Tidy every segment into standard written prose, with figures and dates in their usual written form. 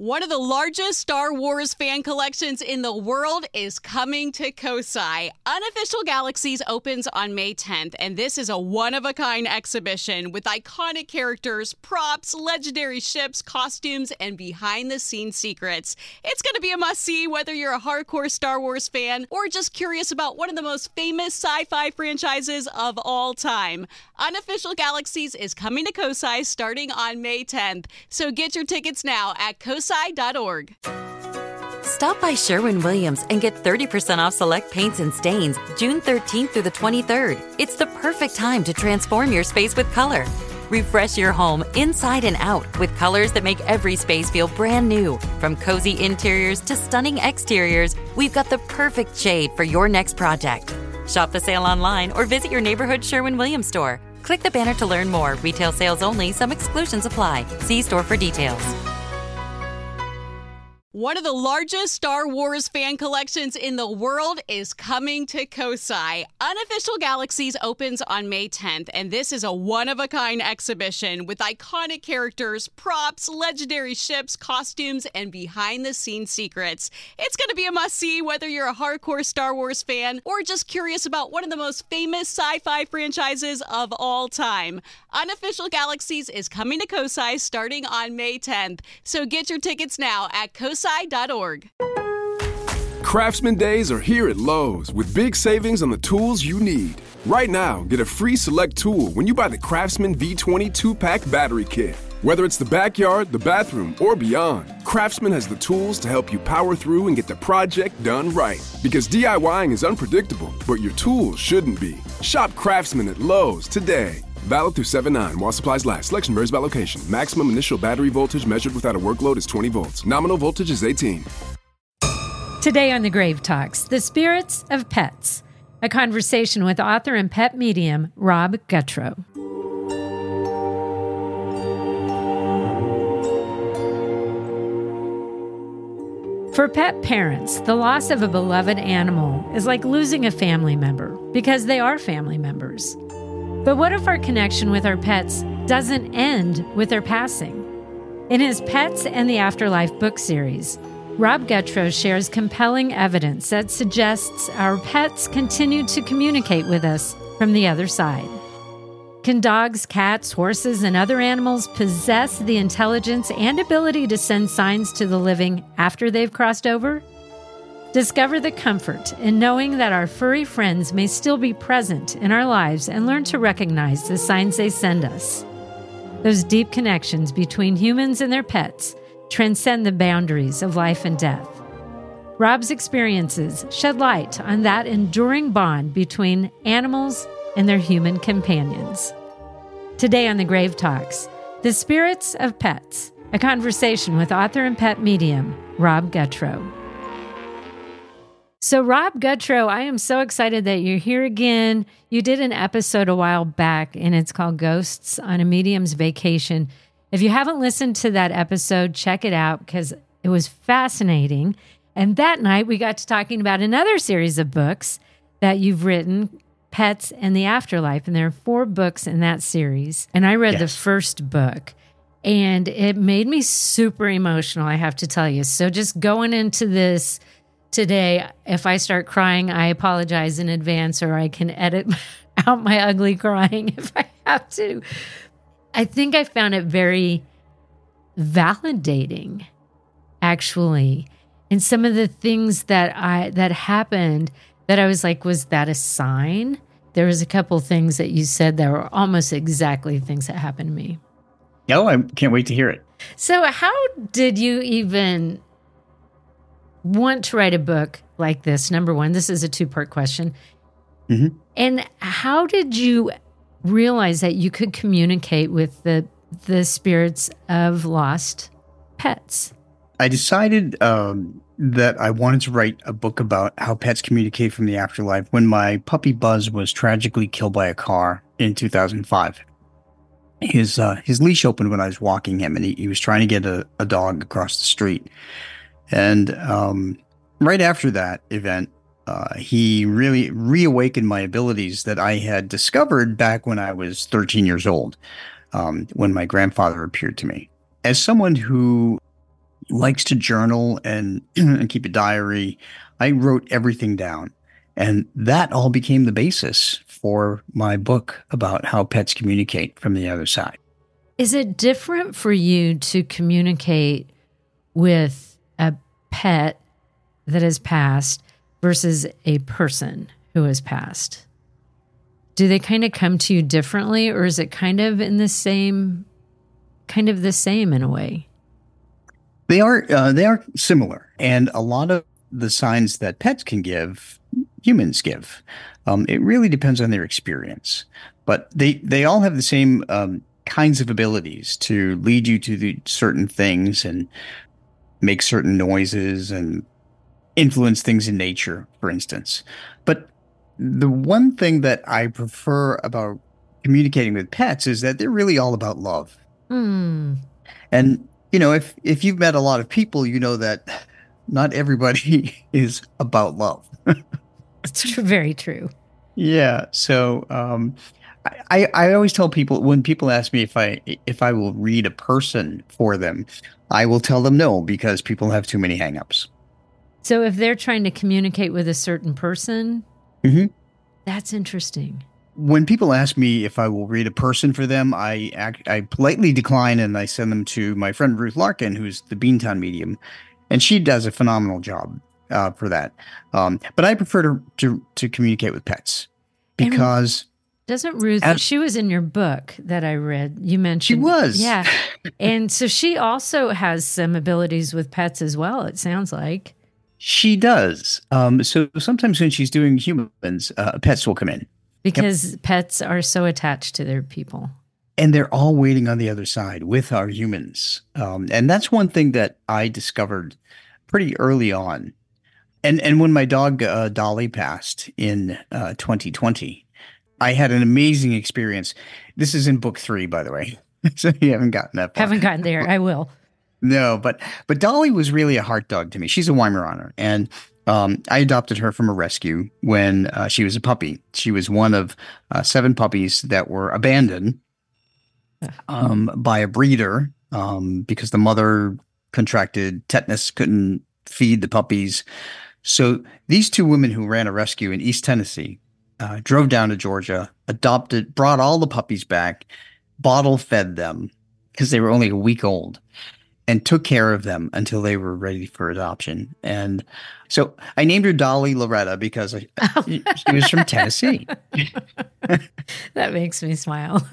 One of the largest Star Wars fan collections in the world is coming to Kosai. Unofficial Galaxies opens on May 10th, and this is a one-of-a-kind exhibition with iconic characters, props, legendary ships, costumes, and behind-the-scenes secrets. It's going to be a must-see whether you're a hardcore Star Wars fan or just curious about one of the most famous sci-fi franchises of all time. Unofficial Galaxies is coming to Kosai starting on May 10th, so get your tickets now at kosai.org. Stop by Sherwin-Williams and get 30% off select paints and stains June 13th through the 23rd. It's the perfect time to transform your space with color. Refresh your home inside and out with colors that make every space feel brand new. From cozy interiors to stunning exteriors, we've got the perfect shade for your next project. Shop the sale online or visit your neighborhood Sherwin-Williams store. Click the banner to learn more. Retail sales only. Some exclusions apply. See store for details. One of the largest Star Wars fan collections in the world is coming to Kosai. Unofficial Galaxies opens on May 10th, and this is a one-of-a-kind exhibition with iconic characters, props, legendary ships, costumes, and behind-the-scenes secrets. It's going to be a must-see whether you're a hardcore Star Wars fan or just curious about one of the most famous sci-fi franchises of all time. Unofficial Galaxies is coming to Kosai starting on May 10th, so get your tickets now at kosai.org. Craftsman Days are here at Lowe's with big savings on the tools you need. Right now, get a free select tool when you buy the Craftsman V20 2-pack battery kit. Whether it's the backyard, the bathroom, or beyond, Craftsman has the tools to help you power through and get the project done right. Because DIYing is unpredictable, but your tools shouldn't be. Shop Craftsman at Lowe's today. Valid through 7/9 while supplies last. Selection varies by location. Maximum initial battery voltage measured without a workload is 20 volts. Nominal voltage is 18. Today on The Grave Talks, the spirits of pets. A conversation with author and pet medium Rob Guttrow. For pet parents, the loss of a beloved animal is like losing a family member because they are family members. But what if our connection with our pets doesn't end with their passing? In his Pets and the Afterlife book series, Rob Guttrow shares compelling evidence that suggests our pets continue to communicate with us from the other side. Can dogs, cats, horses, and other animals possess the intelligence and ability to send signs to the living after they've crossed over? Discover the comfort in knowing that our furry friends may still be present in our lives and learn to recognize the signs they send us. Those deep connections between humans and their pets transcend the boundaries of life and death. Rob's experiences shed light on that enduring bond between animals and their human companions. Today on The Grave Talks, the spirits of pets, a conversation with author and pet medium Rob Guttrow. So Rob Guttrow, I am so excited that you're here again. You did an episode a while back, and it's called Ghosts on a Medium's Vacation. If you haven't listened to that episode, check it out because it was fascinating. And that night, we got to talking about another series of books that you've written, Pets and the Afterlife. And there are 4 books in that series. And I read the first book, and it made me super emotional, I have to tell you. So just going into this today, if I start crying, I apologize in advance, or I can edit out my ugly crying if I have to. I think I found it very validating, actually. And some of the things that happened that I was like, was that a sign? There was a couple things that you said that were almost exactly things that happened to me. Oh, I can't wait to hear it. So how did you even want to write a book like this? Number one, this is a 2-part question. Mm-hmm. And how did you realize that you could communicate with the spirits of lost pets? I decided that I wanted to write a book about how pets communicate from the afterlife when my puppy Buzz was tragically killed by a car in 2005. His leash opened when I was walking him, and he was trying to get a dog across the street. And right after that event, he really reawakened my abilities that I had discovered back when I was 13 years old, when my grandfather appeared to me. As someone who likes to journal and, and keep a diary. I wrote everything down. And that all became the basis for my book about how pets communicate from the other side. Is it different for you to communicate with a pet that has passed versus a person who has passed? Do they kind of come to you differently, or is it kind of the same in a way? They are similar, and a lot of the signs that pets can give, humans give. It really depends on their experience, but they all have the same kinds of abilities to lead you to certain things and make certain noises and influence things in nature, for instance. But the one thing that I prefer about communicating with pets is that they're really all about love. Hmm. And if you've met a lot of people, you know that not everybody is about love. It's very true. Yeah. So I always tell people, when people ask me if I will read a person for them, I will tell them no, because people have too many hangups. So if they're trying to communicate with a certain person, that's interesting. When people ask me if I will read a person for them, I politely decline, and I send them to my friend Ruth Larkin, who's the Beantown medium, and she does a phenomenal job for that. But I prefer to communicate with pets because doesn't Ruth? She was in your book that I read. You mentioned she was, yeah, and so she also has some abilities with pets as well. It sounds like she does. So sometimes when she's doing humans, pets will come in. Because pets are so attached to their people. And they're all waiting on the other side with our humans. And that's one thing that I discovered pretty early on. And when my dog Dolly passed in 2020, I had an amazing experience. This is in book 3, by the way. So you haven't gotten that far. Haven't gotten there. I will. No, but Dolly was really a heart dog to me. She's a Weimaraner. And I adopted her from a rescue when she was a puppy. She was one of 7 puppies that were abandoned by a breeder because the mother contracted tetanus, couldn't feed the puppies. So these 2 women who ran a rescue in East Tennessee drove down to Georgia, brought all the puppies back, bottle fed them because they were only a week old, and took care of them until they were ready for adoption. And so I named her Dolly Loretta because she was from Tennessee. That makes me smile.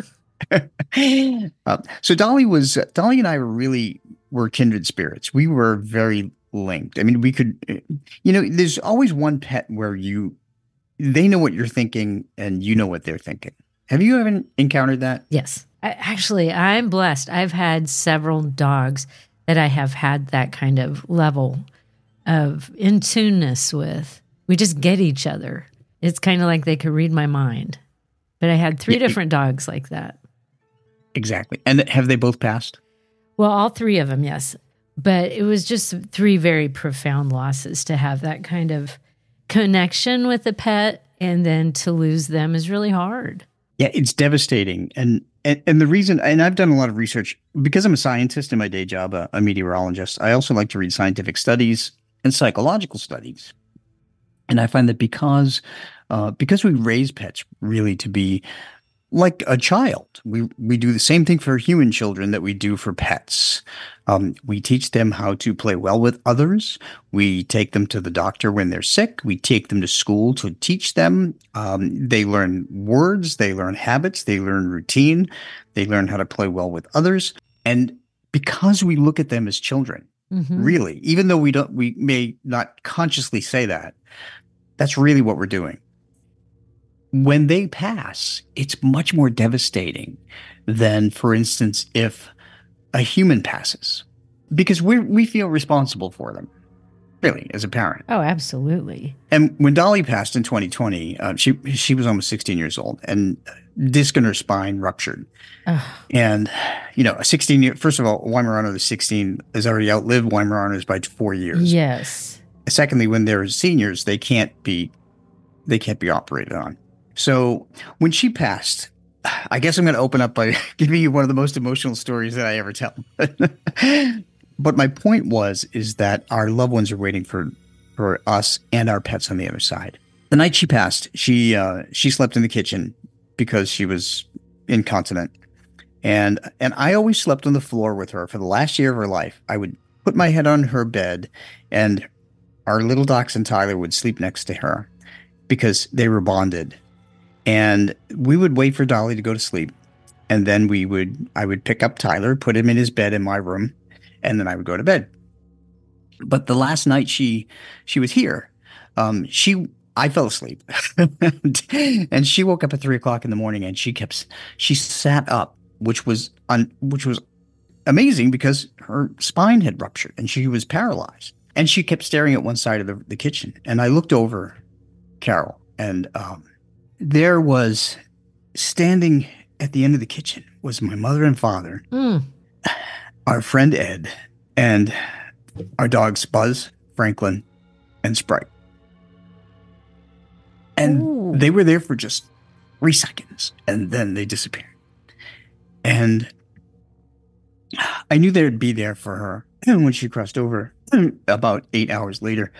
So Dolly and I were kindred spirits. We were very linked. I mean, we could, there's always one pet where they know what you're thinking and you know what they're thinking. Have you ever encountered that? Yes. I'm blessed. I've had several dogs that I have had that kind of level of in-tuneness with. We just get each other. It's kind of like they could read my mind. But I had 3 different dogs like that. Exactly. And have they both passed? Well, all 3 of them, yes. But it was just 3 very profound losses to have that kind of connection with a pet, and then to lose them is really hard. Yeah, it's devastating. And the reason, and I've done a lot of research because I'm a scientist in my day job, a meteorologist. I also like to read scientific studies and psychological studies. And I find that because we raise pets really to be like a child, we do the same thing for human children that we do for pets. We teach them how to play well with others. We take them to the doctor when they're sick. We take them to school to teach them. They learn words. They learn habits. They learn routine. They learn how to play well with others. And because we look at them as children, really, even though we may not consciously say that, that's really what we're doing. When they pass, it's much more devastating than, for instance, if a human passes, because we feel responsible for them, really, as a parent. Oh, absolutely. And when Dolly passed in 2020, she was almost 16 years old, and disc in her spine ruptured. And, a 16-year, first of all, Weimaraner, the 16, has already outlived Weimaraners by 4 years. Yes. Secondly, when they're seniors, they can't be operated on. So when she passed, I guess I'm going to open up by giving you one of the most emotional stories that I ever tell. but my point is that our loved ones are waiting for us and our pets on the other side. The night she passed, she slept in the kitchen because she was incontinent. And I always slept on the floor with her for the last year of her life. I would put my head on her bed, and our little dachshund Tyler would sleep next to her because they were bonded. And we would wait for Dolly to go to sleep. And then I would pick up Tyler, put him in his bed in my room, and then I would go to bed. But the last night she was here, I fell asleep and she woke up at 3:00 in the morning, and she sat up, which was amazing because her spine had ruptured and she was paralyzed, and she kept staring at one side of the kitchen. And I looked over, Carol, and there was, standing at the end of the kitchen, was my mother and father, our friend Ed, and our dogs Buzz, Franklin, and Sprite. And they were there for just 3 seconds, and then they disappeared. And I knew they'd be there for her when she crossed over about 8 hours later.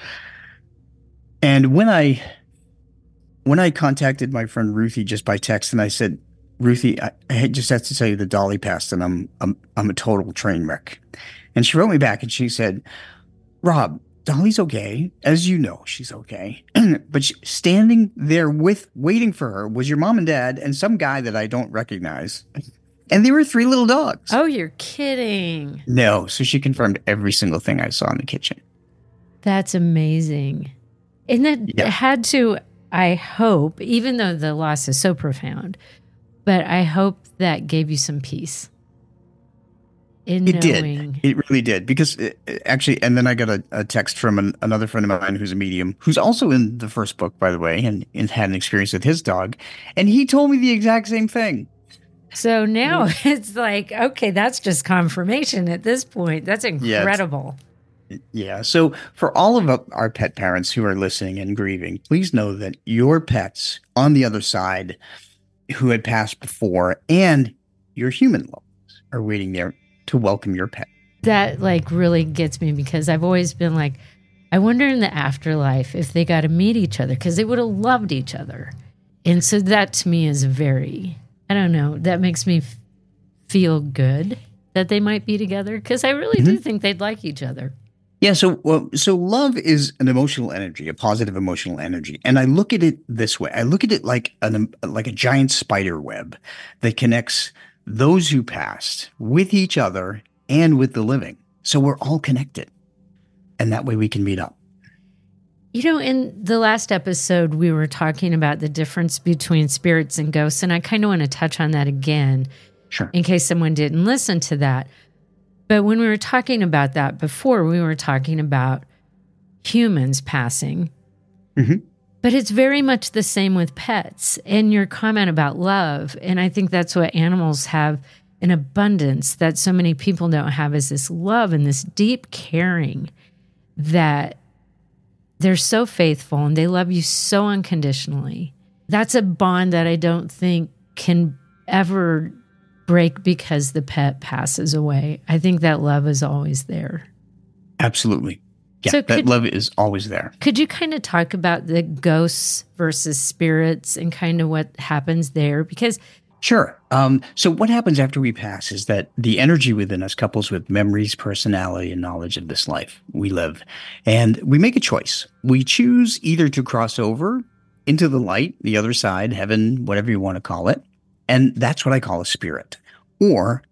And when I contacted my friend Ruthie just by text, and I said, Ruthie, I just have to tell you that Dolly passed, and I'm a total train wreck. And she wrote me back, and she said, Rob, Dolly's okay. As you know, she's okay. But standing there waiting for her was your mom and dad and some guy that I don't recognize. And there were 3 little dogs. Oh, you're kidding. No. So she confirmed every single thing I saw in the kitchen. That's amazing. And that had to, I hope, even though the loss is so profound, but I hope that gave you some peace. It did. It really did. Because actually, and then I got a text from another friend of mine who's a medium, who's also in the first book, by the way, and had an experience with his dog. And he told me the exact same thing. So now it's like, okay, that's just confirmation at this point. That's incredible. Yeah. So for all of our pet parents who are listening and grieving, please know that your pets on the other side who had passed before and your human loved ones are waiting there to welcome your pet. That really gets me, because I've always been like, I wonder in the afterlife if they got to meet each other, because they would have loved each other. And so that to me is very, I don't know, that makes me feel good that they might be together, because I really do think they'd like each other. Yeah. So love is an emotional energy, a positive emotional energy. And I look at it this way. I look at it like a giant spider web that connects those who passed with each other and with the living. So we're all connected. And that way we can meet up. You know, in the last episode, we were talking about the difference between spirits and ghosts. And I kind of want to touch on that again, sure, in case someone didn't listen to that. But when we were talking about that before, we were talking about humans passing. Mm-hmm. But it's very much the same with pets. And your comment about love, and I think that's what animals have in abundance that so many people don't have, is this love and this deep caring that they're so faithful and they love you so unconditionally. That's a bond that I don't think can ever break because the pet passes away. I think that love is always there. Absolutely. Yeah, so that love is always there. Could you kind of talk about the ghosts versus spirits and kind of what happens there? Because sure. So what happens after we pass is that the energy within us couples with memories, personality, and knowledge of this life we live. And we make a choice. We choose either to cross over into the light, the other side, heaven, whatever you want to call it. And that's what I call a spirit. Or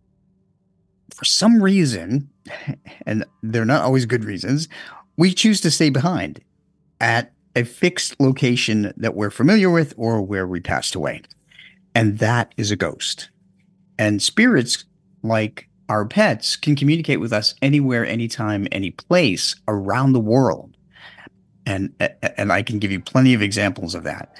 for some reason, and they're not always good reasons, we choose to stay behind at a fixed location that we're familiar with or where we passed away. And that is a ghost. And spirits, like our pets, can communicate with us anywhere, anytime, any place around the world. And I can give you plenty of examples of that.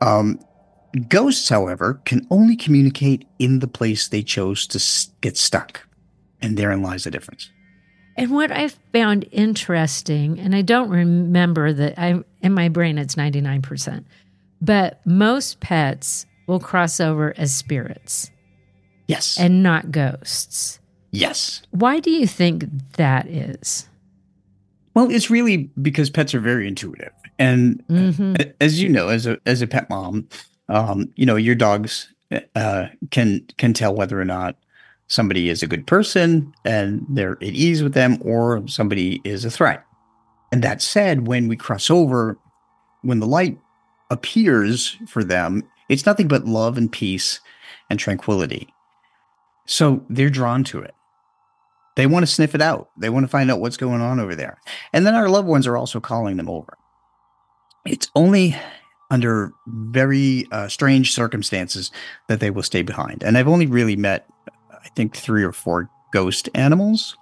Ghosts, however, can only communicate in the place they chose to get stuck. And therein lies the difference. And what I've found interesting, and I don't remember that, in my brain it's 99%, but most pets will cross over as spirits. Yes. And not ghosts. Yes. Why do you think that is? Well, it's really because pets are very intuitive. And as you know, as a pet mom, your dogs can tell whether or not somebody is a good person and they're at ease with them, or somebody is a threat. And that said, when we cross over, when the light appears for them, it's nothing but love and peace and tranquility. So they're drawn to it. They want to sniff it out. They want to find out what's going on over there. And then our loved ones are also calling them over. It's only under very strange circumstances that they will stay behind. And I've only really met, I think, 3 or 4 ghost animals.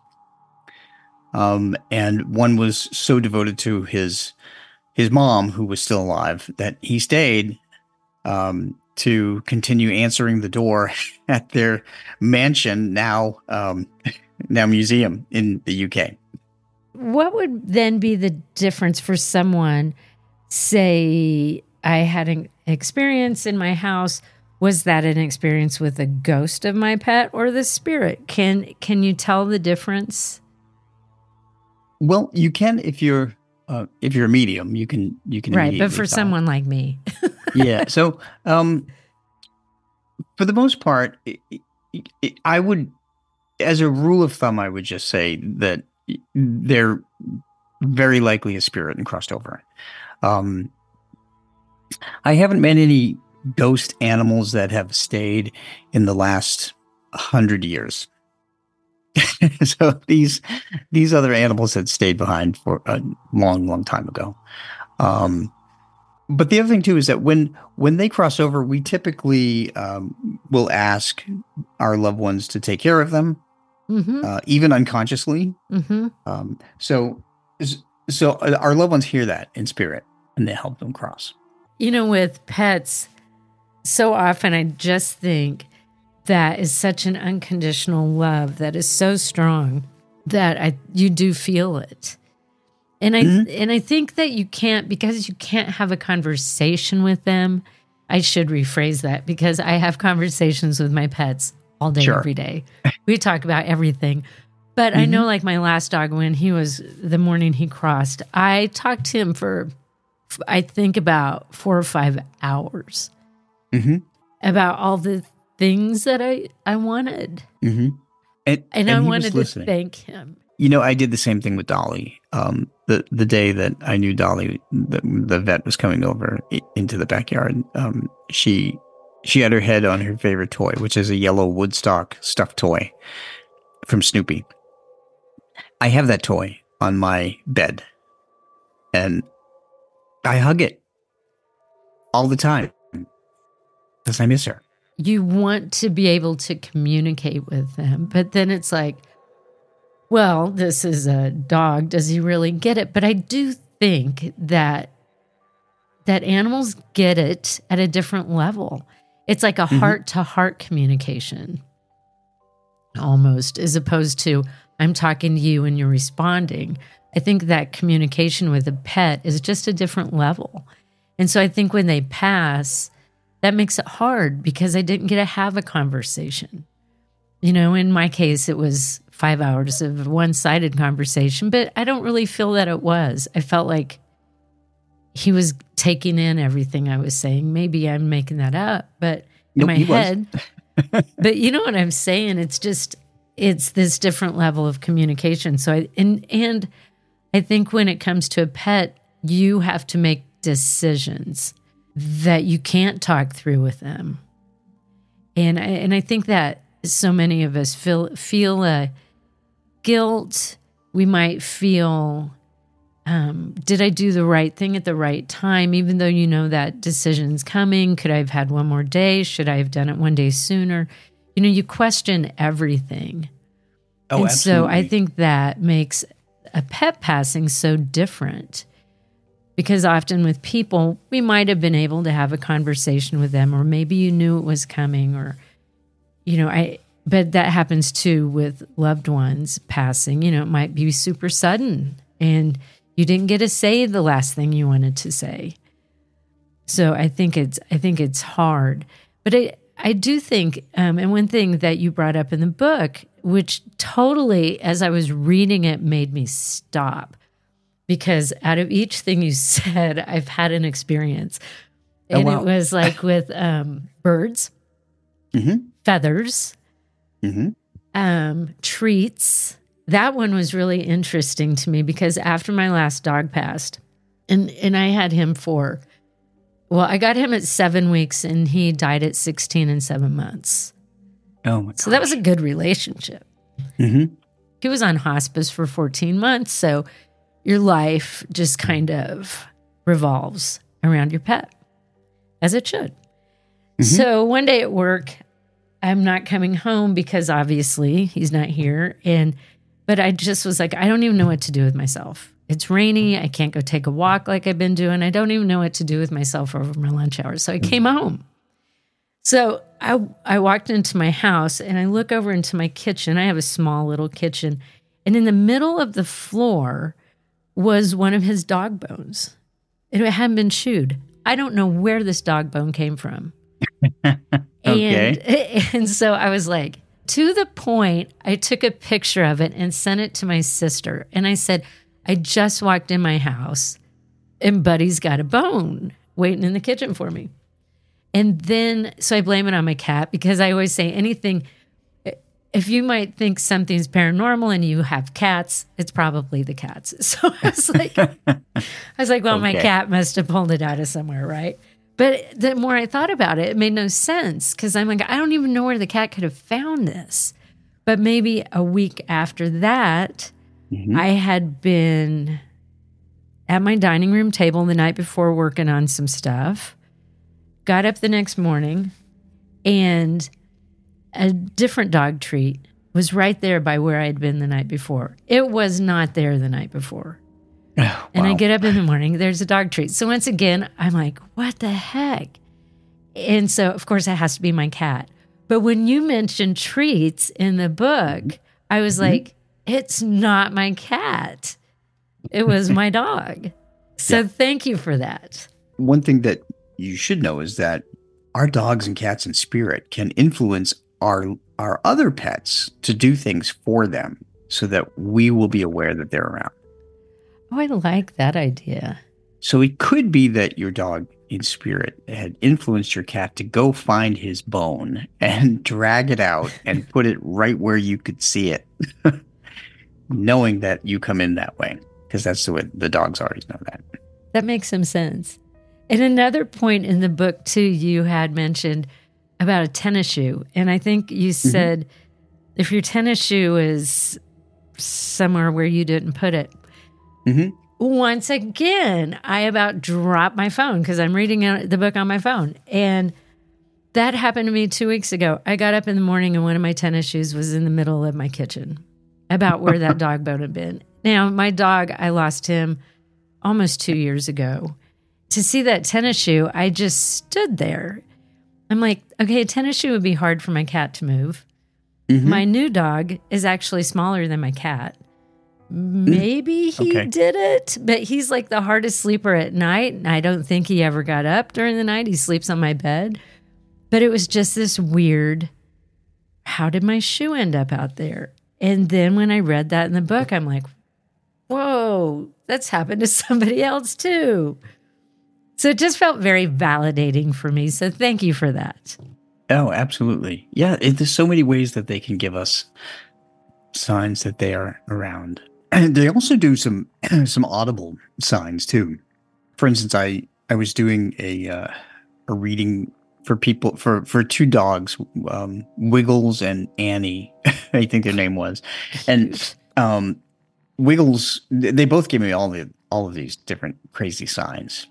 And one was so devoted to his mom, who was still alive, that he stayed to continue answering the door at their mansion, now museum in the UK. What would then be the difference for someone, say, I had an experience in my house? Was that an experience with a ghost of my pet or the spirit? Can you tell the difference? Well, you can if you're a medium. You can right, but for someone like me, yeah. So, for the most part, I would, as a rule of thumb, I would just say that they're very likely a spirit and crossed over. I haven't met any ghost animals that have stayed in the last 100 years. So these other animals had stayed behind for a long, long time ago. But the other thing too is that when they cross over, we typically will ask our loved ones to take care of them, even unconsciously. So our loved ones hear that in spirit, and they help them cross. With pets, so often I just think that is such an unconditional love that is so strong that you do feel it. And I think that you can't, because you can't have a conversation with them. I should rephrase that, because I have conversations with my pets all day, every day. We talk about everything. But I know, like my last dog, when the morning he crossed, I talked to him for, I think, about 4 or 5 hours about all the things that I wanted. And I wanted to thank him. I did the same thing with Dolly. The day that I knew Dolly, the vet was coming over into the backyard, she had her head on her favorite toy, which is a yellow Woodstock stuffed toy from Snoopy. I have that toy on my bed, and I hug it all the time because I miss her. You want to be able to communicate with them, but then it's like, well, this is a dog. Does he really get it? But I do think that animals get it at a different level. It's like a heart-to-heart communication, almost, as opposed to I'm talking to you and you're responding. I think that communication with a pet is just a different level. And so I think when they pass, that makes it hard because I didn't get to have a conversation. In my case, it was 5 hours of one-sided conversation, but I don't really feel that it was. I felt like he was taking in everything I was saying. Maybe I'm making that up, but in my head. But you know what I'm saying? It's this different level of communication. So and I think when it comes to a pet, you have to make decisions that you can't talk through with them. And I think that so many of us feel a guilt. We might feel, did I do the right thing at the right time? Even though that decision's coming, could I have had one more day? Should I have done it one day sooner? You question everything. Oh, and absolutely. So I think that makes a pet passing so different. Because often with people, we might have been able to have a conversation with them, or maybe you knew it was coming, or, but that happens too with loved ones passing. It might be super sudden and you didn't get to say the last thing you wanted to say. So I think it's hard, but I do think, and one thing that you brought up in the book, which totally, as I was reading it, made me stop. Because out of each thing you said, I've had an experience. And It was like with birds, feathers, treats. That one was really interesting to me because after my last dog passed, and I had him I got him at 7 weeks and he died at 16 and 7 months. Oh, my gosh. So that was a good relationship. He was on hospice for 14 months. So your life just kind of revolves around your pet, as it should. So one day at work, I'm not coming home because obviously he's not here. But I just was like, I don't even know what to do with myself. It's rainy. I can't go take a walk like I've been doing. I don't even know what to do with myself over my lunch hour. So I came home. So I walked into my house and I look over into my kitchen. I have a small little kitchen. And in the middle of the floor was one of his dog bones. It hadn't been chewed. I don't know where this dog bone came from. And so I was like, to the point, I took a picture of it and sent it to my sister. And I said, I just walked in my house and Buddy's got a bone waiting in the kitchen for me. And then, so I blame it on my cat because I always say anything, if you might think something's paranormal and you have cats, it's probably the cats. So I was like, well, my cat must have pulled it out of somewhere, right? But the more I thought about it, it made no sense because I'm like, I don't even know where the cat could have found this. But maybe a week after that, I had been at my dining room table the night before working on some stuff, got up the next morning, and a different dog treat was right there by where I'd been the night before. It was not there the night before. Oh, and I get up in the morning, there's a dog treat. So once again, I'm like, what the heck? And so, of course, it has to be my cat. But when you mentioned treats in the book, I was like, it's not my cat. It was my dog. So thank you for that. One thing that you should know is that our dogs and cats in spirit can influence our other pets to do things for them so that we will be aware that they're around. Oh, I like that idea. So it could be that your dog in spirit had influenced your cat to go find his bone and drag it out and put it right where you could see it, knowing that you come in that way, because that's the way the dogs always know that. That makes some sense. And another point in the book, too, you had mentioned about a tennis shoe. And I think you said if your tennis shoe is somewhere where you didn't put it, once again, I about dropped my phone because I'm reading the book on my phone. And that happened to me 2 weeks ago. I got up in the morning and one of my tennis shoes was in the middle of my kitchen, about where that dog bone had been. Now, my dog, I lost him almost 2 years ago. To see that tennis shoe, I just stood there. I'm like, okay, a tennis shoe would be hard for my cat to move. My new dog is actually smaller than my cat. Maybe he did it, but he's like the hardest sleeper at night. And I don't think he ever got up during the night. He sleeps on my bed. But it was just this weird, how did my shoe end up out there? And then when I read that in the book, I'm like, whoa, that's happened to somebody else too. So it just felt very validating for me. So thank you for that. Oh, absolutely. Yeah, there's so many ways that they can give us signs that they are around. And they also do some audible signs too. For instance, I was doing a reading for people for two dogs, Wiggles and Annie, I think their name was, and Wiggles. They both gave me all of these different crazy signs.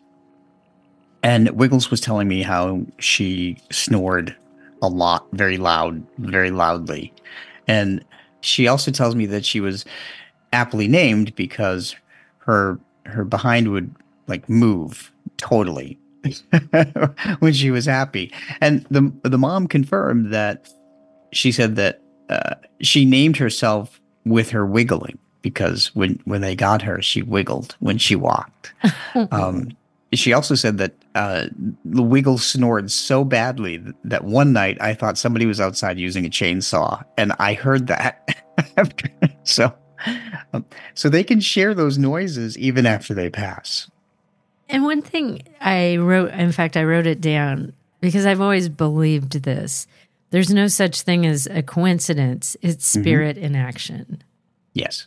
And Wiggles was telling me how she snored a lot, very loudly, and she also tells me that she was aptly named because her behind would like move totally when she was happy. And the mom confirmed that she said that she named herself with her wiggling because when they got her, she wiggled when she walked. she also said that the Wiggle snored so badly that one night I thought somebody was outside using a chainsaw, and I heard that. so, so they can share those noises even after they pass. And one thing I wrote, in fact, I wrote it down because I've always believed this. There's no such thing as a coincidence. It's spirit in action. Yes.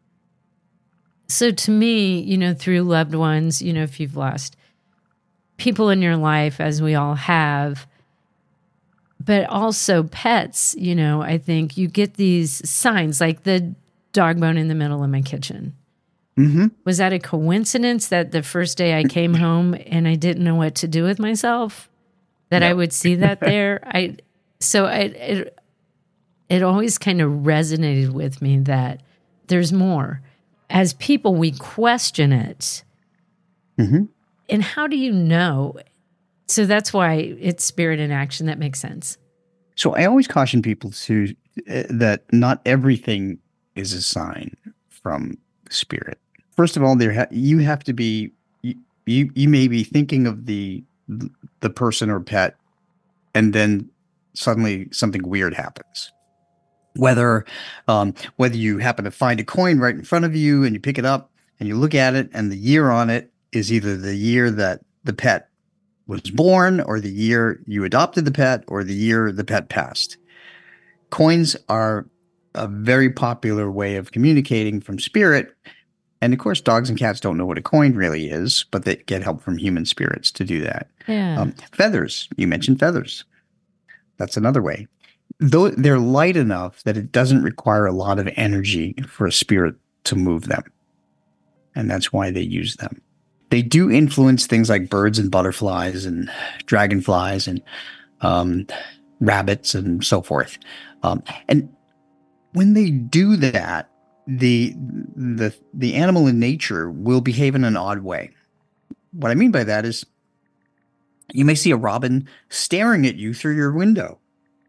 So to me, through loved ones, if you've lost people in your life, as we all have, but also pets, I think you get these signs like the dog bone in the middle of my kitchen. Mm-hmm. Was that a coincidence that the first day I came home and I didn't know what to do with myself, that I would see that there? It always kind of resonated with me that there's more. As people, we question it. Mm-hmm. And how do you know? So that's why it's spirit in action. That makes sense. So I always caution people that not everything is a sign from spirit. First of all, you have to be, you may be thinking of the person or pet, and then suddenly something weird happens. Whether you happen to find a coin right in front of you and you pick it up and you look at it and the year on it is either the year that the pet was born or the year you adopted the pet or the year the pet passed. Coins are a very popular way of communicating from spirit. And of course, dogs and cats don't know what a coin really is, but they get help from human spirits to do that. Yeah. Feathers. You mentioned feathers. That's another way. Though they're light enough that it doesn't require a lot of energy for a spirit to move them. And that's why they use them. They do influence things like birds and butterflies and dragonflies and rabbits and so forth. And when they do that, the animal in nature will behave in an odd way. What I mean by that is you may see a robin staring at you through your window.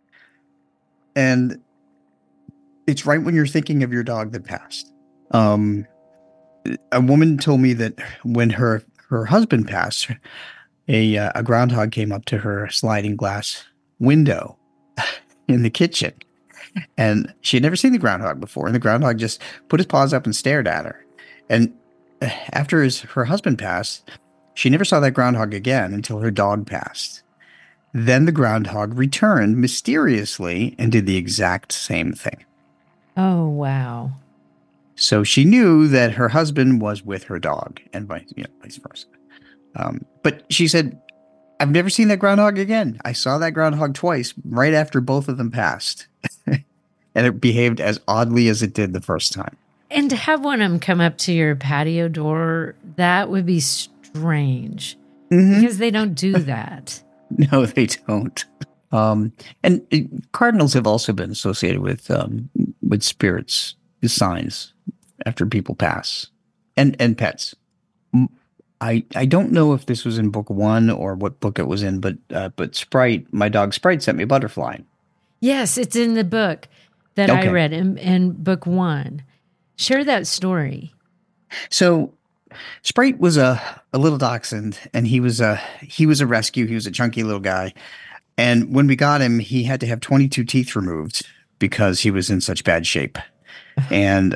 And it's right when you're thinking of your dog that passed. A woman told me that when her husband passed, a groundhog came up to her sliding glass window in the kitchen. And she had never seen the groundhog before. And the groundhog just put his paws up and stared at her. And after her husband passed, she never saw that groundhog again until her dog passed. Then the groundhog returned mysteriously and did the exact same thing. Oh, wow. So she knew that her husband was with her dog and vice versa. But she said, I've never seen that groundhog again. I saw that groundhog twice right after both of them passed. And it behaved as oddly as it did the first time. And to have one of them come up to your patio door, that would be strange. Mm-hmm. Because they don't do that. No, they don't. And cardinals have also been associated with spirits, signs after people pass, and pets. I don't know if this was in book 1 or what book it was in, but Sprite, my dog Sprite, sent me a butterfly. Yes, it's in the book that I read in book 1. Share that story. So Sprite was a little dachshund, and he was a rescue. He was a chunky little guy. And when we got him, he had to have 22 teeth removed because he was in such bad shape. And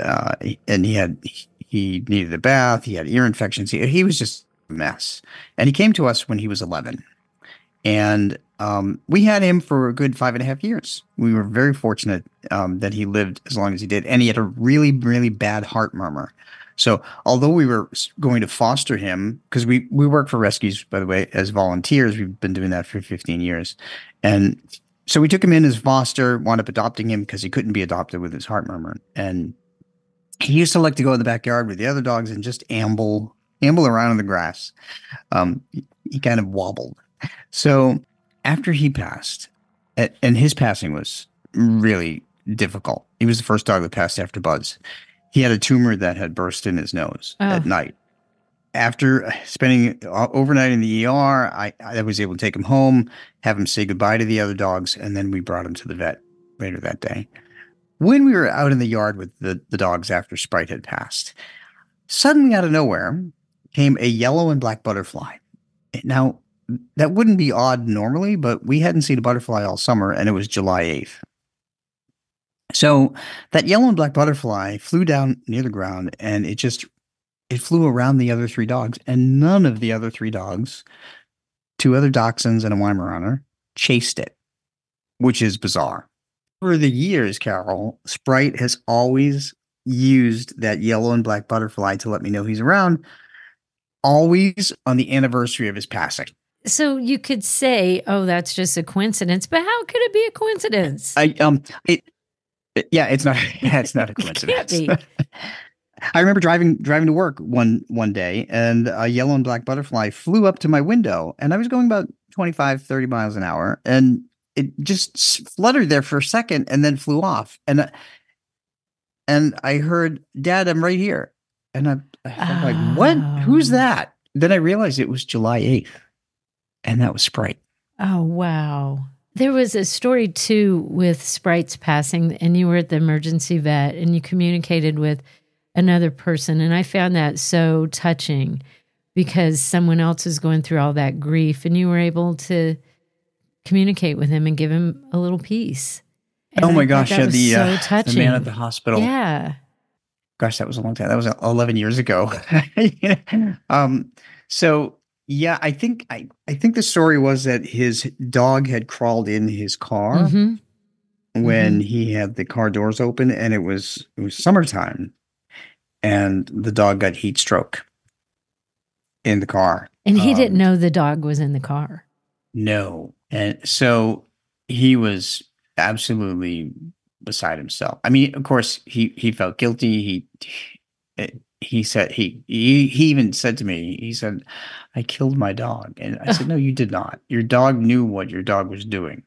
he needed a bath. He had ear infections. He was just a mess. And he came to us when he was 11. And we had him for a good 5.5 years. We were very fortunate that he lived as long as he did. And he had a really, really bad heart murmur. So although we were going to foster him, because we work for rescues, by the way, as volunteers, we've been doing that for 15 years. And so we took him in as foster, wound up adopting him because he couldn't be adopted with his heart murmur. And he used to like to go in the backyard with the other dogs and just amble around in the grass. He kind of wobbled. So after he passed, and his passing was really difficult. He was the first dog that passed after Buzz. He had a tumor that had burst in his nose at night. After spending overnight in the ER, I was able to take him home, have him say goodbye to the other dogs, and then we brought him to the vet later that day. When we were out in the yard with the dogs after Sprite had passed, suddenly out of nowhere came a yellow and black butterfly. Now, that wouldn't be odd normally, but we hadn't seen a butterfly all summer, and it was July 8th. So that yellow and black butterfly flew down near the ground, and it flew around the other three dogs, and none of the other three dogs, two other dachshunds and a Weimaraner, chased it, which is bizarre. For the years, Carol, Sprite has always used that yellow and black butterfly to let me know he's around, always on the anniversary of his passing. So you could say, oh, that's just a coincidence, but how could it be a coincidence? It's not. Yeah, it's not a coincidence. It can't be. I remember driving to work one day, and a yellow and black butterfly flew up to my window, and I was going about 25, 30 miles an hour, and it just fluttered there for a second and then flew off. And I heard, "Dad, I'm right here." And I felt like, "What? Who's that?" Then I realized it was July 8th, and that was Sprite. Oh, wow. There was a story, too, with Sprite's passing, and you were at the emergency vet, and you communicated with another person, and I found that so touching because someone else is going through all that grief, and you were able to communicate with him and give him a little peace. And oh my gosh, that was so touching. The man at the hospital. Yeah. Gosh, that was a long time. That was 11 years ago. So yeah, I think the story was that his dog had crawled in his car when he had the car doors open, and it was summertime, and the dog got heat stroke in the car. And he didn't know the dog was in the car. No. And so he was absolutely beside himself. I mean, of course, he felt guilty. He said he even said to me, he said, "I killed my dog." And I said, "No, you did not. Your dog knew what your dog was doing."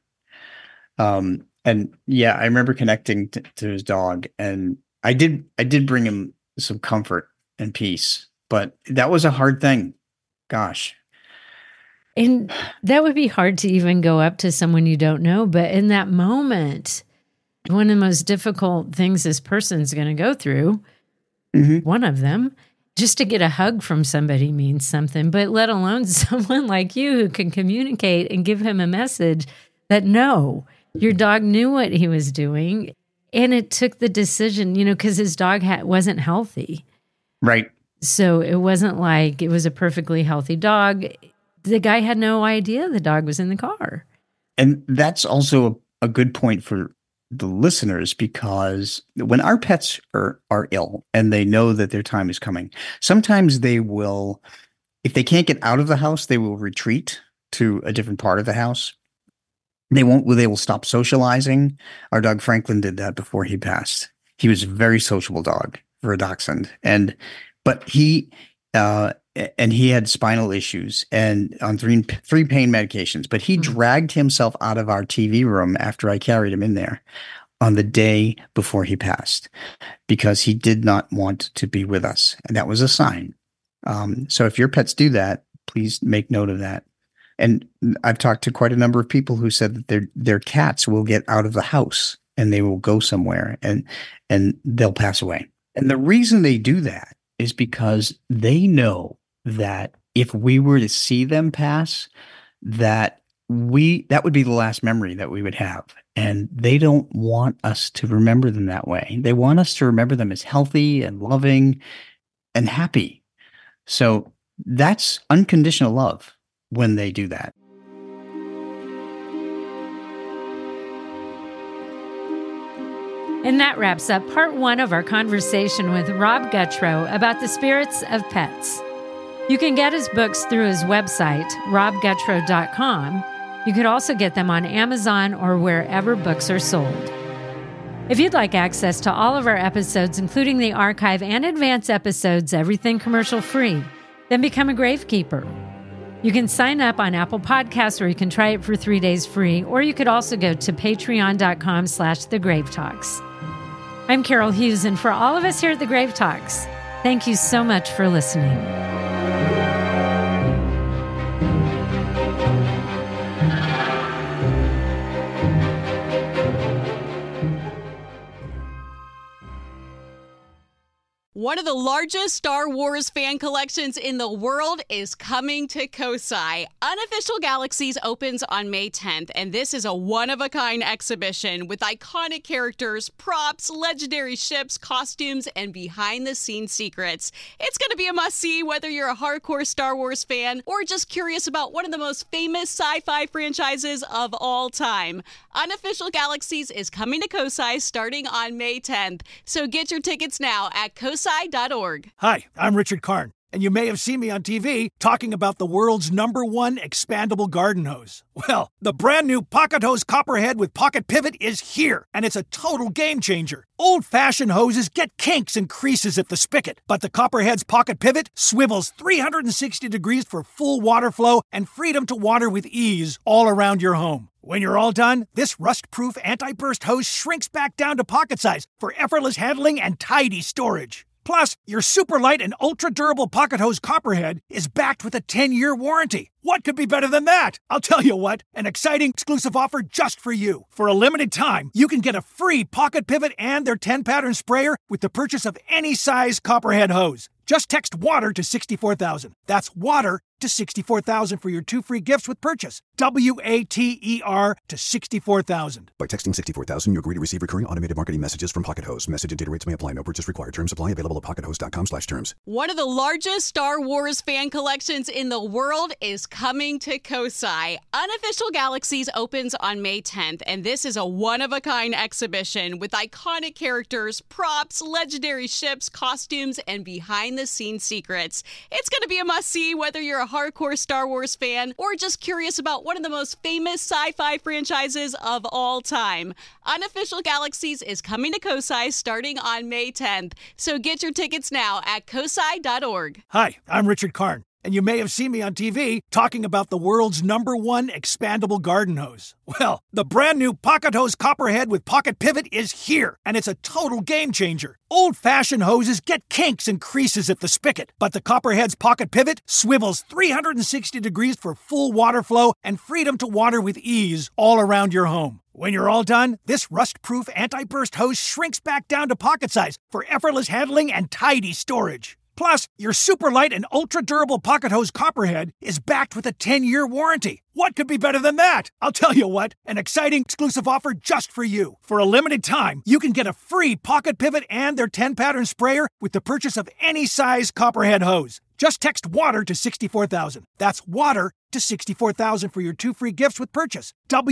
And yeah, I remember connecting to his dog, and I did bring him some comfort and peace, but that was a hard thing. Gosh. And that would be hard to even go up to someone you don't know. But in that moment, one of the most difficult things this person's going to go through, one of them, just to get a hug from somebody means something, but let alone someone like you who can communicate and give him a message that, no, your dog knew what he was doing. And it took the decision, because his dog wasn't healthy. Right. So it wasn't like it was a perfectly healthy dog. The guy had no idea the dog was in the car. And that's also a good point for the listeners, because when our pets are ill and they know that their time is coming, sometimes they will, if they can't get out of the house, they will retreat to a different part of the house. They will stop socializing. Our dog Franklin did that before he passed. He was a very sociable dog for a dachshund. But he had spinal issues and on three pain medications, but he dragged himself out of our TV room after I carried him in there on the day before he passed, because he did not want to be with us. And that was a sign. So if your pets do that, please make note of that. And I've talked to quite a number of people who said that their cats will get out of the house and they will go somewhere and they'll pass away. And the reason they do that is because they know that if we were to see them pass, that would be the last memory that we would have. And they don't want us to remember them that way. They want us to remember them as healthy and loving and happy. So that's unconditional love when they do that. And that wraps up part 1 of our conversation with Rob Guttrow about the spirits of pets. You can get his books through his website, robguttrow.com. You could also get them on Amazon or wherever books are sold. If you'd like access to all of our episodes, including the archive and advance episodes, everything commercial free, then become a Gravekeeper. You can sign up on Apple Podcasts, or you can try it for 3 days free, or you could also go to patreon.com/thegravetalks. I'm Carol Hughes, and for all of us here at The Grave Talks, thank you so much for listening. One of the largest Star Wars fan collections in the world is coming to Kosai. Unofficial Galaxies opens on May 10th, and this is a one-of-a-kind exhibition with iconic characters, props, legendary ships, costumes, and behind-the-scenes secrets. It's going to be a must-see whether you're a hardcore Star Wars fan or just curious about one of the most famous sci-fi franchises of all time. Unofficial Galaxies is coming to Kosai starting on May 10th, so get your tickets now at kosai.org. Hi, I'm Richard Karn, and you may have seen me on TV talking about the world's #1 expandable garden hose. Well, the brand new Pocket Hose Copperhead with Pocket Pivot is here, and it's a total game changer. Old-fashioned hoses get kinks and creases at the spigot, but the Copperhead's Pocket Pivot swivels 360 degrees for full water flow and freedom to water with ease all around your home. When you're all done, this rust-proof anti-burst hose shrinks back down to pocket size for effortless handling and tidy storage. Plus, your super light and ultra-durable Pocket Hose Copperhead is backed with a 10-year warranty. What could be better than that? I'll tell you what, an exciting exclusive offer just for you. For a limited time, you can get a free Pocket Pivot and their 10-pattern sprayer with the purchase of any size Copperhead hose. Just text WATER to 64,000. That's WATER to 64,000 for your 2 free gifts with purchase. WATER to 64,000. By texting 64,000, you agree to receive recurring automated marketing messages from Pocket Hose. Message and data rates may apply. No purchase required. Terms apply. Available at pockethose.com/terms. One of the largest Star Wars fan collections in the world is coming to Kosai. Unofficial Galaxies opens on May 10th, and this is a one-of-a-kind exhibition with iconic characters, props, legendary ships, costumes, and behind-the-scenes secrets. It's going to be a must-see whether you're a hardcore Star Wars fan or just curious about one of the most famous sci-fi franchises of all time. Unofficial Galaxies is coming to Kosai starting on May 10th, so get your tickets now at kosai.org. Hi, I'm Richard Karn, and you may have seen me on TV talking about the world's #1 expandable garden hose. Well, the brand new Pocket Hose Copperhead with Pocket Pivot is here, and it's a total game changer. Old-fashioned hoses get kinks and creases at the spigot, but the Copperhead's Pocket Pivot swivels 360 degrees for full water flow and freedom to water with ease all around your home. When you're all done, this rust-proof anti-burst hose shrinks back down to pocket size for effortless handling and tidy storage. Plus, your super light and ultra-durable Pocket Hose Copperhead is backed with a 10-year warranty. What could be better than that? I'll tell you what, an exciting exclusive offer just for you. For a limited time, you can get a free Pocket Pivot and their 10-pattern sprayer with the purchase of any size Copperhead hose. Just text WATER to 64,000. That's WATER to 64,000 for your 2 free gifts with purchase.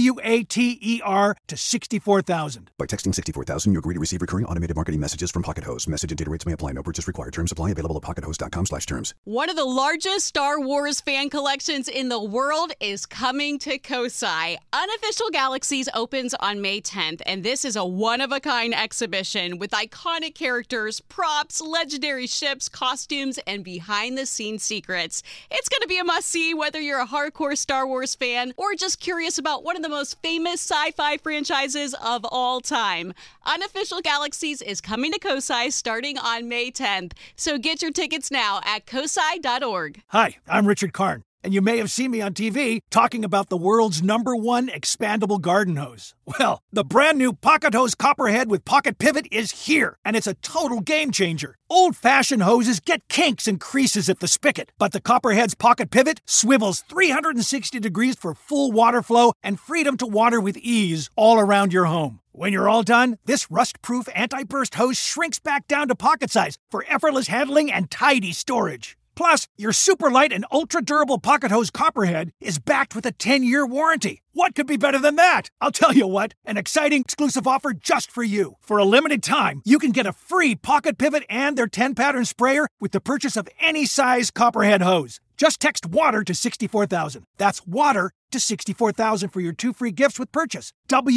WATER to 64,000. By texting 64,000, you agree to receive recurring automated marketing messages from Pocket Hose. Message and data rates may apply. No purchase required. Terms apply. Available at pockethose.com/terms. One of the largest Star Wars fan collections in the world is coming to Kosai. Unofficial Galaxies opens on May 10th, and this is a one-of-a-kind exhibition with iconic characters, props, legendary ships, costumes, and behind-the-scenes secrets. It's going to be a must-see whether you're a hardcore Star Wars fan or just curious about one of the most famous sci-fi franchises of all time. Unofficial Galaxies is coming to Kosai starting on May 10th, so get your tickets now at kosai.org. Hi, I'm Richard Karn, and you may have seen me on TV talking about the world's #1 expandable garden hose. Well, the brand new Pocket Hose Copperhead with Pocket Pivot is here, and it's a total game changer. Old-fashioned hoses get kinks and creases at the spigot, but the Copperhead's Pocket Pivot swivels 360 degrees for full water flow and freedom to water with ease all around your home. When you're all done, this rust-proof anti-burst hose shrinks back down to pocket size for effortless handling and tidy storage. Plus, your super light and ultra-durable Pocket Hose Copperhead is backed with a 10-year warranty. What could be better than that? I'll tell you what, an exciting exclusive offer just for you. For a limited time, you can get a free Pocket Pivot and their 10-pattern sprayer with the purchase of any size Copperhead hose. Just text WATER to 64,000. That's WATER to 64,000 for your 2 free gifts with purchase.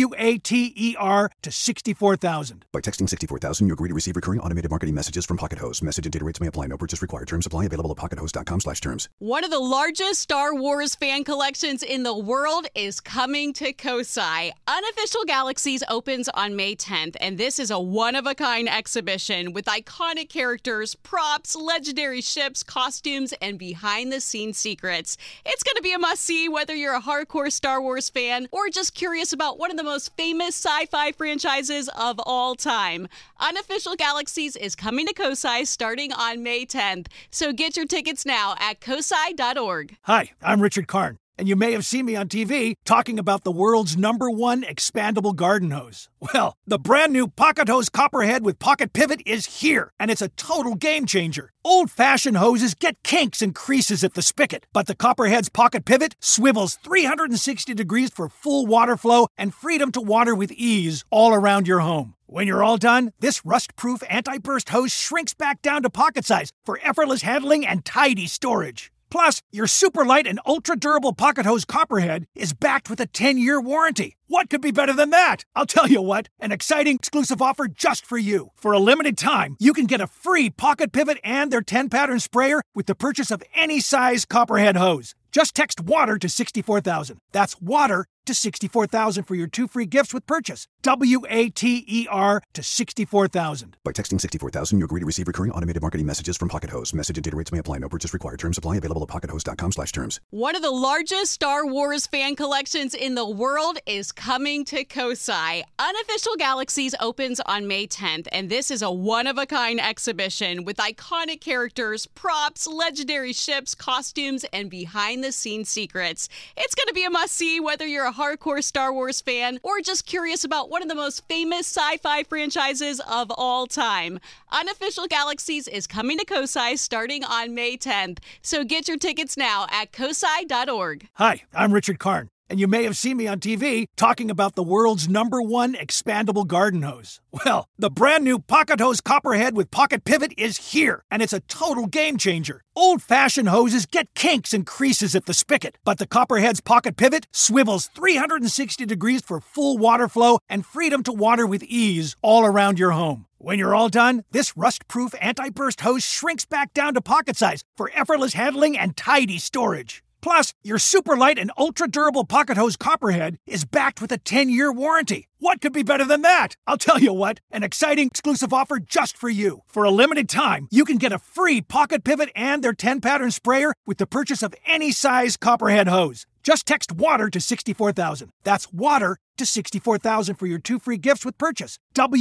WATER to 64,000. By texting 64,000, you agree to receive recurring automated marketing messages from Pocket Hose. Message and data rates may apply. No purchase required. Terms apply. Available at pockethose.com/terms. One of the largest Star Wars fan collections in the world is coming to Kosai. Unofficial Galaxies opens on May 10th, and this is a one-of-a-kind exhibition with iconic characters, props, legendary ships, costumes, and behind-the-scenes secrets. It's going to be a must-see whether you're a hardcore Star Wars fan or just curious about one of the most famous sci-fi franchises of all time. Unofficial Galaxies is coming to Kosai starting on May 10th, so get your tickets now at kosai.org. Hi, I'm Richard Karn, and you may have seen me on TV talking about the world's #1 expandable garden hose. Well, the brand new Pocket Hose Copperhead with Pocket Pivot is here, and it's a total game changer. Old-fashioned hoses get kinks and creases at the spigot, but the Copperhead's Pocket Pivot swivels 360 degrees for full water flow and freedom to water with ease all around your home. When you're all done, this rust-proof anti-burst hose shrinks back down to pocket size for effortless handling and tidy storage. Plus, your super light and ultra-durable Pocket Hose Copperhead is backed with a 10-year warranty. What could be better than that? I'll tell you what, an exciting exclusive offer just for you. For a limited time, you can get a free Pocket Pivot and their 10-pattern sprayer with the purchase of any size Copperhead hose. Just text WATER to 64,000. That's WATER to 64,000 for your 2 free gifts with purchase. WATER to 64,000. By texting 64,000, you agree to receive recurring automated marketing messages from Pocket Hose. Message and data rates may apply. No purchase required. Terms apply. Available at pockethose.com/terms. One of the largest Star Wars fan collections in the world is coming to Kosai. Unofficial Galaxies opens on May 10th, and this is a one-of-a-kind exhibition with iconic characters, props, legendary ships, costumes, and behind-the-scenes secrets. It's going to be a must-see whether you're a hardcore Star Wars fan or just curious about one of the most famous sci-fi franchises of all time. Unofficial Galaxies is coming to Kosai starting on May 10th, so get your tickets now at kosai.org. Hi, I'm Richard Karn, and you may have seen me on TV talking about the world's #1 expandable garden hose. Well, the brand new Pocket Hose Copperhead with Pocket Pivot is here, and it's a total game changer. Old-fashioned hoses get kinks and creases at the spigot, but the Copperhead's Pocket Pivot swivels 360 degrees for full water flow and freedom to water with ease all around your home. When you're all done, this rust-proof anti-burst hose shrinks back down to pocket size for effortless handling and tidy storage. Plus, your super light and ultra-durable Pocket Hose Copperhead is backed with a 10-year warranty. What could be better than that? I'll tell you what, an exciting exclusive offer just for you. For a limited time, you can get a free Pocket Pivot and their 10-pattern sprayer with the purchase of any size Copperhead hose. Just text WATER to 64,000. That's WATER to 64,000 for your 2 free gifts with purchase.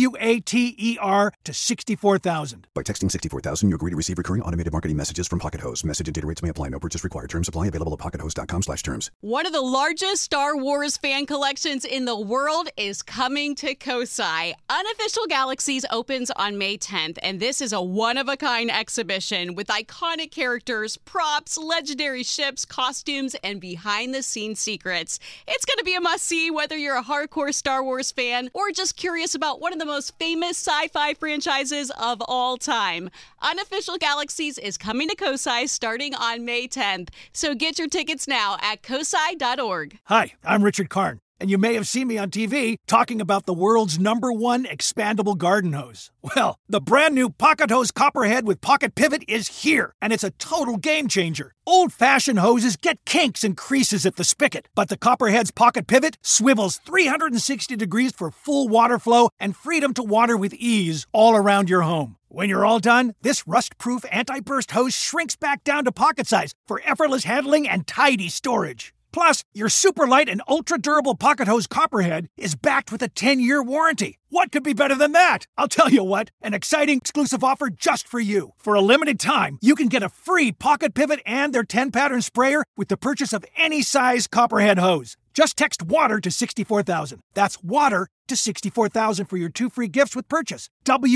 WATER to 64,000. By texting 64,000, you agree to receive recurring automated marketing messages from Pocket Hose. Message and data rates may apply. No purchase required. Terms apply. Available at pockethose.com/terms. One of the largest Star Wars fan collections in the world is coming to Kosai. Unofficial Galaxies opens on May 10th, and this is a one-of-a-kind exhibition with iconic characters, props, legendary ships, costumes, and behind-the-scenes secrets. It's going to be a must-see whether you're a hardcore Star Wars fan or just curious about one of the most famous sci-fi franchises of all time. Unofficial Galaxies is coming to Kosai starting on May 10th, so get your tickets now at kosai.org. Hi, I'm Richard Karn, and you may have seen me on TV talking about the world's #1 expandable garden hose. Well, the brand new Pocket Hose Copperhead with Pocket Pivot is here, and it's a total game changer. Old-fashioned hoses get kinks and creases at the spigot, but the Copperhead's Pocket Pivot swivels 360 degrees for full water flow and freedom to water with ease all around your home. When you're all done, this rust-proof anti-burst hose shrinks back down to pocket size for effortless handling and tidy storage. Plus, your super light and ultra-durable Pocket Hose Copperhead is backed with a 10-year warranty. What could be better than that? I'll tell you what, an exciting exclusive offer just for you. For a limited time, you can get a free Pocket Pivot and their 10-pattern sprayer with the purchase of any size Copperhead hose. Just text WATER to 64,000. That's WATER to 64,000 for your 2 free gifts with purchase.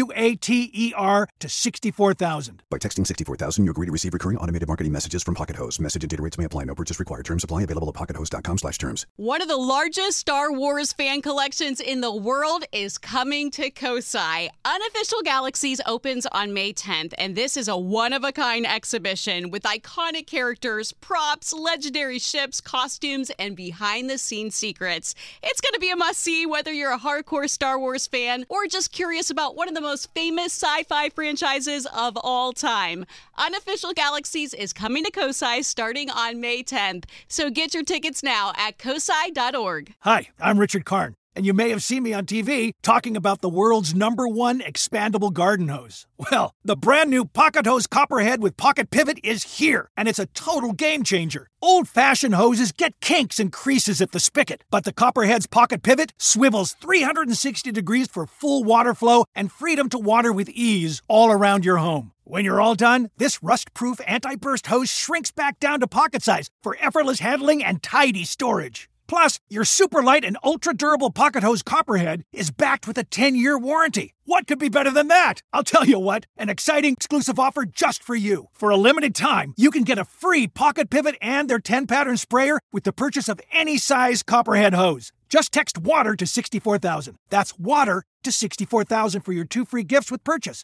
WATER to 64,000. By texting 64,000, you agree to receive recurring automated marketing messages from Pocket Hose. Message and data rates may apply. No purchase required. Terms apply. Available at pockethose.com/terms. One of the largest Star Wars fan collections in the world is coming to Kosai. Unofficial Galaxies opens on May 10th, and this is a one-of-a-kind exhibition with iconic characters, props, legendary ships, costumes, and behind-the-scenes secrets. It's going to be a must-see whether you're a hardcore Star Wars fan or just curious about one of the most famous sci-fi franchises of all time. Unofficial Galaxies is coming to Kosai starting on May 10th, so get your tickets now at kosai.org. Hi, I'm Richard Karn, and you may have seen me on TV talking about the world's #1 expandable garden hose. Well, the brand new Pocket Hose Copperhead with Pocket Pivot is here, and it's a total game changer. Old-fashioned hoses get kinks and creases at the spigot, but the Copperhead's Pocket Pivot swivels 360 degrees for full water flow and freedom to water with ease all around your home. When you're all done, this rust-proof anti-burst hose shrinks back down to pocket size for effortless handling and tidy storage. Plus, your super light and ultra-durable Pocket Hose Copperhead is backed with a 10-year warranty. What could be better than that? I'll tell you what, an exciting exclusive offer just for you. For a limited time, you can get a free Pocket Pivot and their 10-pattern sprayer with the purchase of any size Copperhead hose. Just text WATER to 64,000. That's WATER to 64,000 for your 2 free gifts with purchase.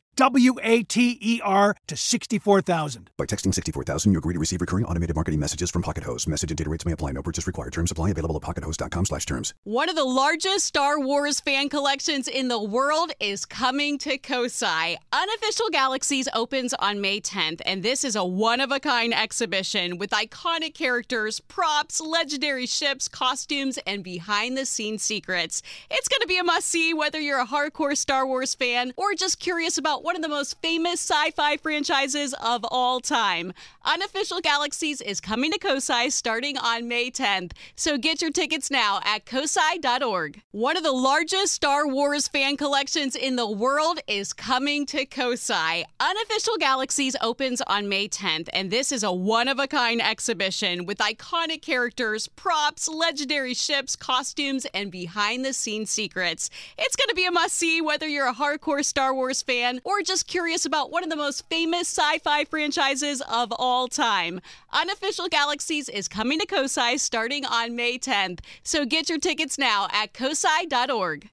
WATER to 64,000. By texting 64,000, you agree to receive recurring automated marketing messages from Pocket Hose. Message and data rates may apply. No purchase required. Terms apply. Available at pockethose.com/terms. One of the largest Star Wars fan collections in the world is coming to Kosai. Unofficial Galaxies opens on May 10th, and this is a one-of-a-kind exhibition with iconic characters, props, legendary ships, costumes, and behind-the-scenes secrets. It's going to be a must-see whether you're a hardcore Star Wars fan or just curious about one of the most famous sci-fi franchises of all time. Unofficial Galaxies is coming to Kosai starting on May 10th, so get your tickets now at kosai.org. One of the largest Star Wars fan collections in the world is coming to Kosai. Unofficial Galaxies opens on May 10th, and this is a one-of-a-kind exhibition with iconic characters, props, legendary ships, costumes, and behind-the-scenes secrets. It's going to be a must-see whether you're a hardcore Star Wars fan or just curious about one of the most famous sci-fi franchises of all time. Unofficial Galaxies is coming to Kosai starting on May 10th, so get your tickets now at kosai.org.